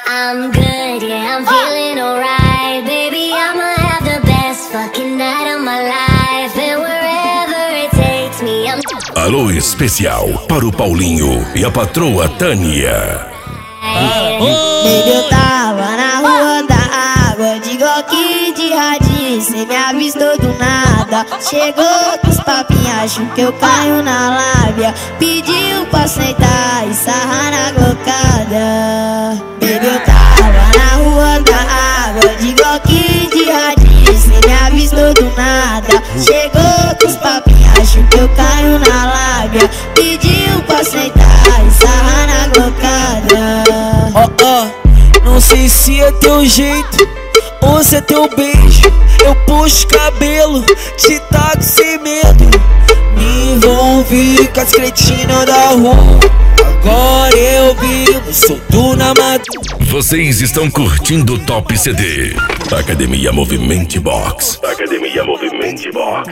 I'm good, yeah, I'm feeling alright. Baby, I'ma have the best fucking night of my life. And wherever it takes me, I'm... Alô especial para o Paulinho e a patroa Tânia. Baby, eu tava na rua da água, de Glock de radinho, cê me avistou do nada. Chegou com os papinhos, acho que eu caio na lábia. Pediu pra sentar e sarrar na glocada. Baby, eu tava na rua da água, de Glock de radinho, cê me avistou do nada. Chegou com os papinhos, acho que eu caio na lábia. Pediu pra sentar e sarrar na glocada. Não sei se é teu jeito ou se é teu beijo. Eu puxo cabelo, te taco sem medo. Me envolvi com as cretinas da rua. Agora eu vivo solto na mata. Vocês estão curtindo o Top CD. Academia Movimento Box. Academia Movimento Box.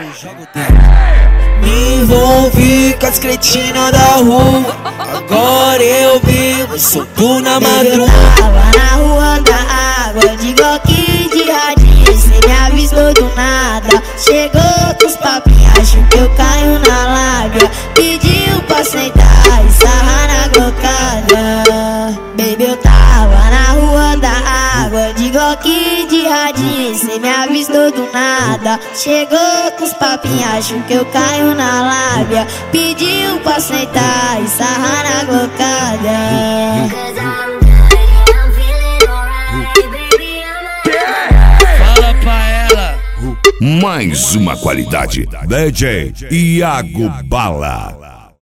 Me envolvi com as cretinas da rua. Agora eu vivo solto na madruga. Eu tava na rua da água, de Glock de radinho, cê me avistou do nada. Chegou com os papinhos, acho que eu caio na lábia. Pediu pra sentar e sarrar na glocada. Baby, eu tava na rua da água, de Glock de radinho, cê me avistou do nada. Chegou com os papinhos, acho que eu caio na lábia. Pediu pra sentar e sarrar na glocada. Cause I'm good, yeah, I'm feeling alright. Baby, I'ma... Fala pra ela. Mais uma qualidade. DJ Iago Bala.